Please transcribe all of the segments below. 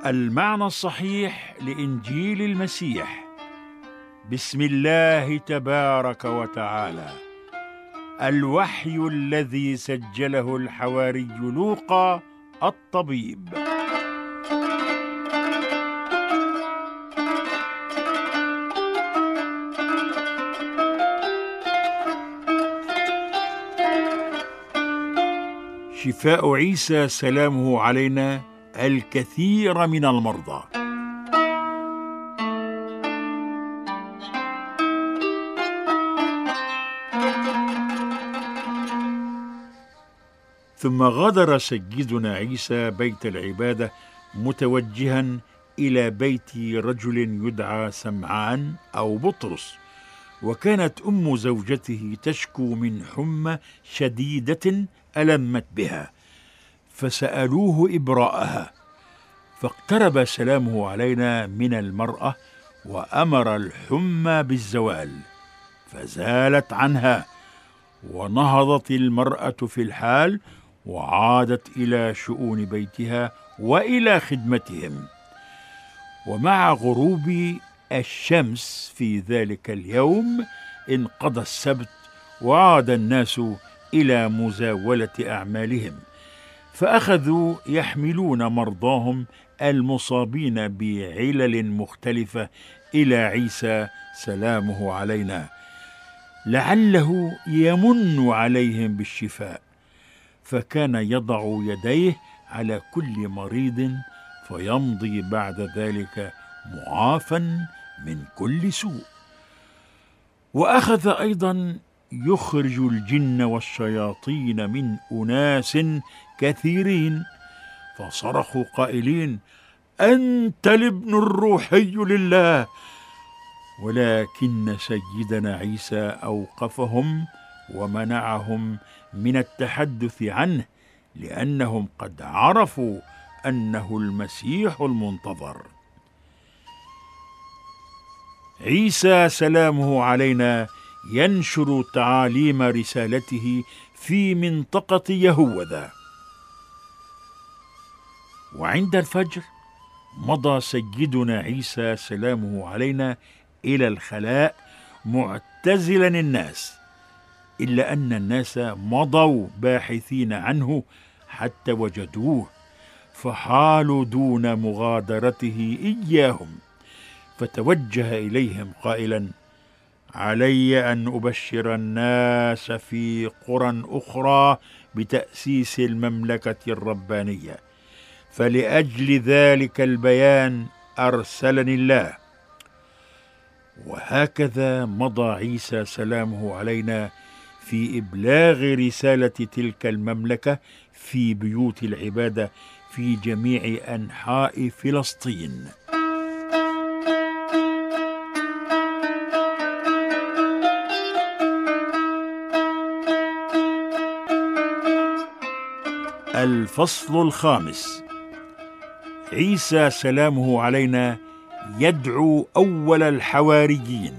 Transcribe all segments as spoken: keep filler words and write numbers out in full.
المعنى الصحيح لإنجيل المسيح. بسم الله تبارك وتعالى. الوحي الذي سجله الحواري لوقا الطبيب. شفاء عيسى سلامه علينا الكثير من المرضى. ثم غادر سيدنا عيسى بيت العبادة متوجها إلى بيت رجل يدعى سمعان أو بطرس، وكانت أم زوجته تشكو من حمى شديدة ألمت بها، فسألوه إبراءها، فاقترب سلامه علينا من المرأة وأمر الحمى بالزوال، فزالت عنها، ونهضت المرأة في الحال وعادت إلى شؤون بيتها وإلى خدمتهم. ومع غروب الشمس في ذلك اليوم انقضى السبت، وعاد الناس إلى مزاولة أعمالهم، فأخذوا يحملون مرضاهم المصابين بعلل مختلفة إلى عيسى سلامه علينا، لعله يمن عليهم بالشفاء، فكان يضع يديه على كل مريض فيمضي بعد ذلك معافى من كل سوء. وأخذ أيضا يخرج الجن والشياطين من أناس كثيرين، فصرخوا قائلين: أنت الابن الروحي لله. ولكن سيدنا عيسى أوقفهم ومنعهم من التحدث عنه، لأنهم قد عرفوا أنه المسيح المنتظر. عيسى سلامه علينا ينشر تعاليم رسالته في منطقة يهوذا. وعند الفجر مضى سيدنا عيسى سلامه علينا إلى الخلاء معتزلا الناس، إلا أن الناس مضوا باحثين عنه حتى وجدوه، فحالوا دون مغادرته إياهم، فتوجه إليهم قائلا: علي أن أبشر الناس في قرى أخرى بتأسيس المملكة الربانية، فلأجل ذلك البيان أرسلني الله. وهكذا مضى عيسى سلامه علينا في إبلاغ رسالة تلك المملكة في بيوت العبادة في جميع أنحاء فلسطين. الفصل الخامس. عيسى سلامه علينا يدعو أول الحواريين.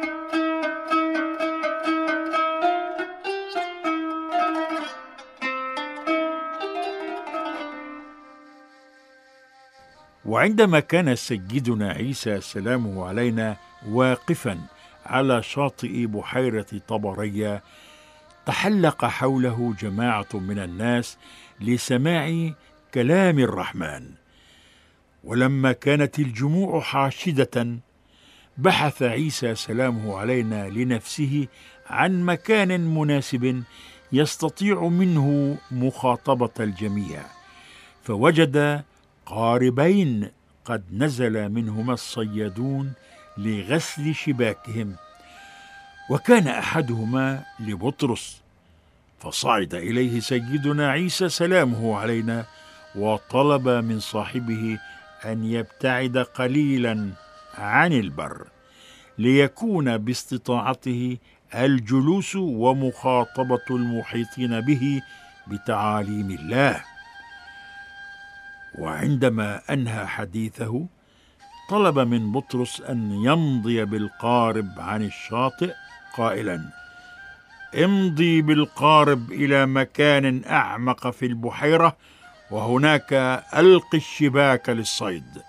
وعندما كان سيدنا عيسى سلامه علينا واقفا على شاطئ بحيرة طبرية، تحلق حوله جماعة من الناس لسماع كلام الرحمن. ولما كانت الجموع حاشدة، بحث عيسى سلامه علينا لنفسه عن مكان مناسب يستطيع منه مخاطبة الجميع، فوجد قاربين قد نزل منهما الصيادون لغسل شباكهم، وكان أحدهما لبطرس، فصعد إليه سيدنا عيسى سلامه علينا وطلب من صاحبه أن يبتعد قليلا عن البر، ليكون باستطاعته الجلوس ومخاطبة المحيطين به بتعاليم الله. وعندما أنهى حديثه طلب من بطرس أن يمضي بالقارب عن الشاطئ قائلا: امضي بالقارب إلى مكان أعمق في البحيرة وهناك ألق الشباك للصيد.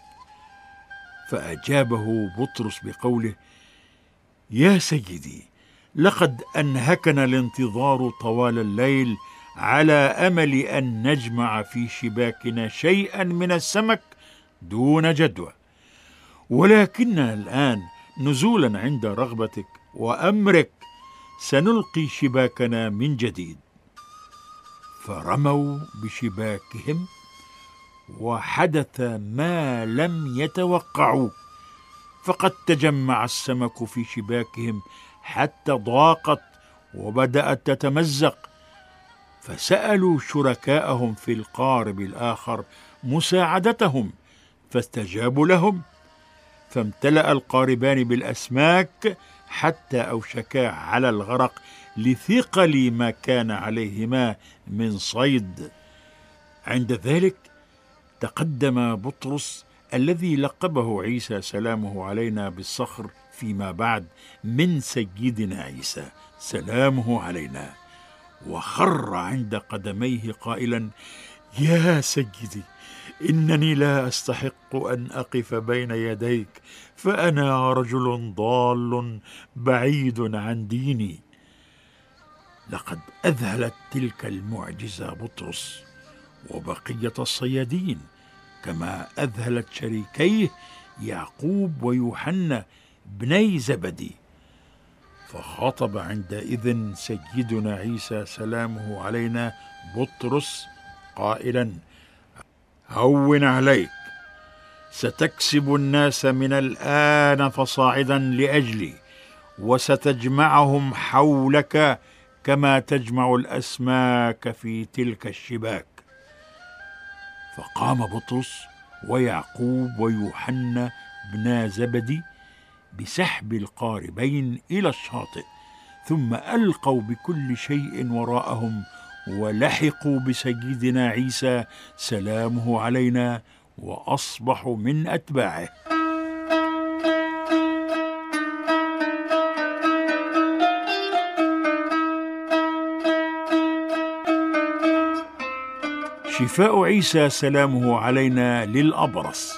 فأجابه بطرس بقوله: يا سيدي، لقد أنهكنا الانتظار طوال الليل على أمل أن نجمع في شباكنا شيئا من السمك دون جدوى، ولكننا الآن نزولا عند رغبتك وأمرك سنلقي شباكنا من جديد. فرموا بشباكهم، وحدث ما لم يتوقعوا، فقد تجمع السمك في شباكهم حتى ضاقت وبدأت تتمزق، فسألوا شركاءهم في القارب الآخر مساعدتهم، فاستجابوا لهم، فامتلأ القاربان بالأسماك حتى أوشكا على الغرق لثقل ما كان عليهما من صيد. عند ذلك تقدم بطرس الذي لقبه عيسى سلامه علينا بالصخر فيما بعد من سيدنا عيسى سلامه علينا، وخر عند قدميه قائلا: يا سيدي، إنني لا أستحق أن أقف بين يديك، فأنا رجل ضال بعيد عن ديني. لقد أذهلت تلك المعجزة بطرس وبقية الصيادين، كما أذهلت شريكيه يعقوب ويوحنا بني زبدي. فخاطب عندئذ سيدنا عيسى سلامه علينا بطرس قائلا: هون عليك، ستكسب الناس من الآن فصاعدا لأجلي، وستجمعهم حولك كما تجمع الأسماك في تلك الشباك. فقام بطرس ويعقوب ويوحنا بنا زبدي بسحب القاربين إلى الشاطئ، ثم ألقوا بكل شيء وراءهم ولحقوا بسيدنا عيسى سلامه علينا، وأصبحوا من أتباعه. شفاء عيسى سلامه علينا للأبرص.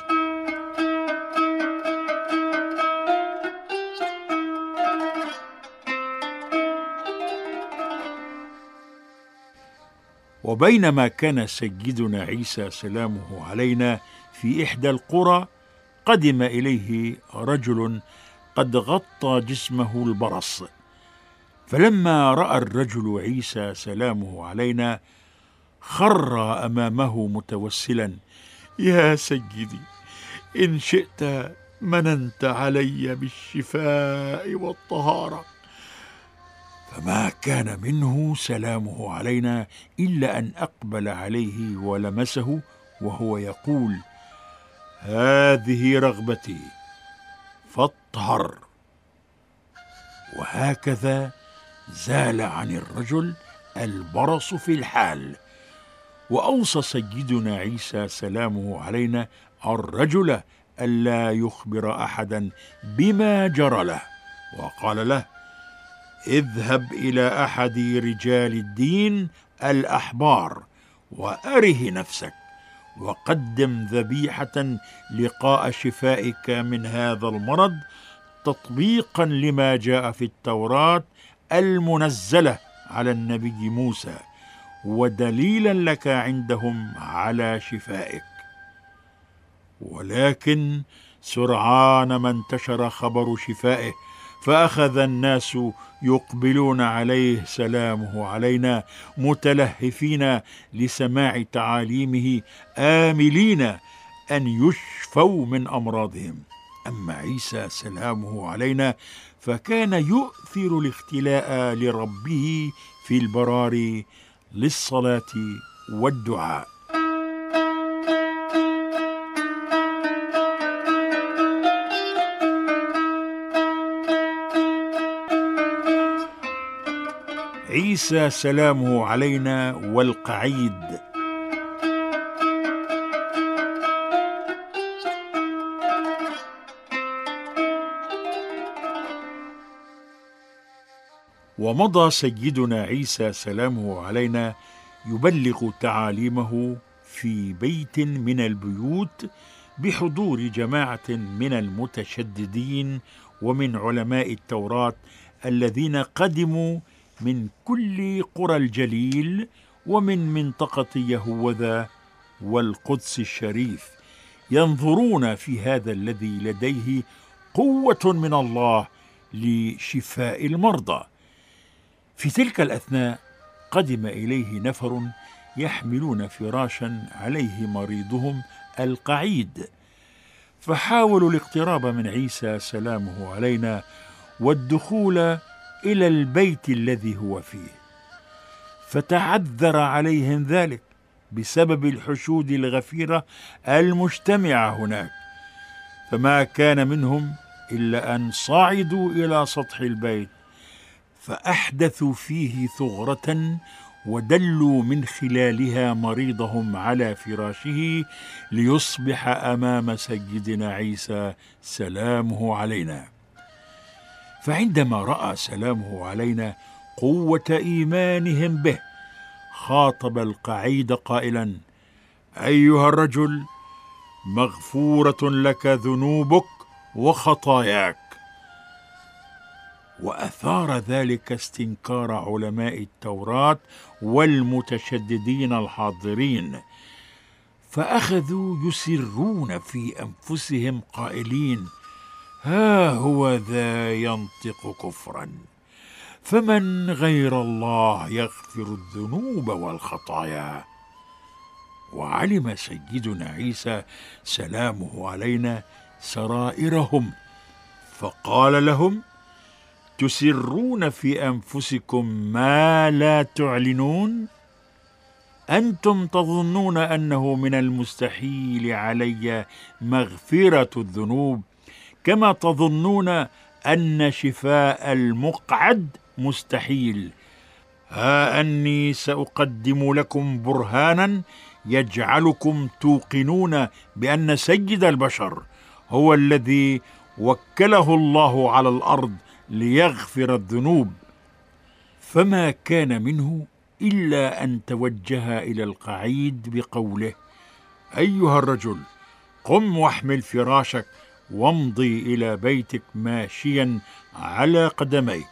وبينما كان سيدنا عيسى سلامه علينا في إحدى القرى، قدم إليه رجل قد غطى جسمه البرص، فلما رأى الرجل عيسى سلامه علينا خر أمامه متوسلا: يا سيدي، إن شئت مننت علي بالشفاء والطهارة. فما كان منه سلامه علينا إلا أن أقبل عليه ولمسه وهو يقول: هذه رغبتي فاطهر. وهكذا زال عن الرجل البرص في الحال. وأوصى سيدنا عيسى سلامه علينا الرجل ألا يخبر أحدا بما جرى له، وقال له: اذهب إلى أحد رجال الدين الأحبار وأره نفسك، وقدم ذبيحة لقاء شفائك من هذا المرض، تطبيقا لما جاء في التوراة المنزلة على النبي موسى، ودليلا لك عندهم على شفائك. ولكن سرعان ما انتشر خبر شفائه، فأخذ الناس يقبلون عليه سلامه علينا متلهفين لسماع تعاليمه، آملين أن يشفوا من أمراضهم. أما عيسى سلامه علينا فكان يؤثر الاختلاء لربه في البرار للصلاة والدعاء. عيسى سلامه علينا والقعيد. ومضى سيدنا عيسى سلامه علينا يبلغ تعاليمه في بيت من البيوت بحضور جماعة من المتشددين ومن علماء التوراة الذين قدموا من كل قرى الجليل ومن منطقة يهوذا والقدس الشريف، ينظرون في هذا الذي لديه قوة من الله لشفاء المرضى. في تلك الأثناء قدم إليه نفر يحملون فراشا عليه مريضهم القعيد، فحاولوا الاقتراب من عيسى سلامه علينا والدخول إلى البيت الذي هو فيه، فتعذر عليهم ذلك بسبب الحشود الغفيرة المجتمعة هناك، فما كان منهم إلا أن صعدوا إلى سطح البيت فأحدثوا فيه ثغرة ودلوا من خلالها مريضهم على فراشه ليصبح أمام سيدنا عيسى سلامه علينا. فعندما رأى سلامه علينا قوة إيمانهم به خاطب القعيد قائلا: أيها الرجل، مغفورة لك ذنوبك وخطاياك. وأثار ذلك استنكار علماء التوراة والمتشددين الحاضرين، فأخذوا يسرون في أنفسهم قائلين: ها هو ذا ينطق كفرا، فمن غير الله يغفر الذنوب والخطايا. وعلم سيدنا عيسى سلامه علينا سرائرهم، فقال لهم: تسرون في أنفسكم ما لا تعلنون؟ أنتم تظنون أنه من المستحيل علي مغفرة الذنوب، كما تظنون أن شفاء المقعد مستحيل. ها أني سأقدم لكم برهانا يجعلكم توقنون بأن سيد البشر هو الذي وكله الله على الأرض ليغفر الذنوب. فما كان منه إلا أن توجه إلى القعيد بقوله: أيها الرجل، قم واحمل فراشك وامضي إلى بيتك ماشيا على قدميك.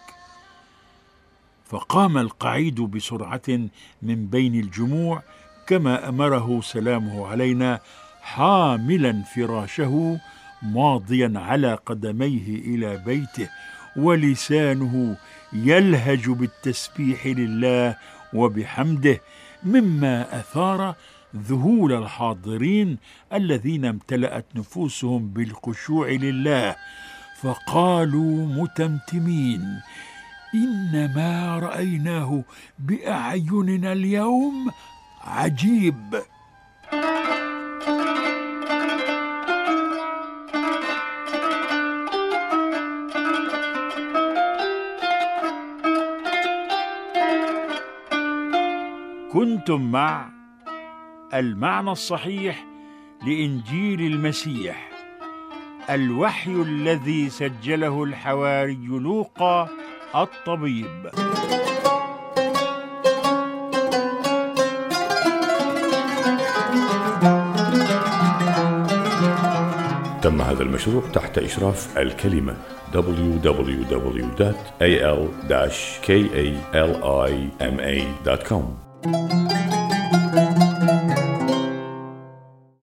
فقام القعيد بسرعة من بين الجموع كما أمره سلامه علينا، حاملا فراشه ماضيا على قدميه إلى بيته، ولسانه يلهج بالتسبيح لله وبحمده، مما أثار ذهول الحاضرين الذين امتلأت نفوسهم بالخشوع لله، فقالوا متمتمين: إن ما رأيناه بأعيننا اليوم عجيب. كنتم مع المعنى الصحيح لإنجيل المسيح، الوحي الذي سجله الحواري لوقا الطبيب. تم هذا المشروع تحت إشراف الكلمة دبليو دبليو دبليو دوت إيه إل كاليما دوت كوم.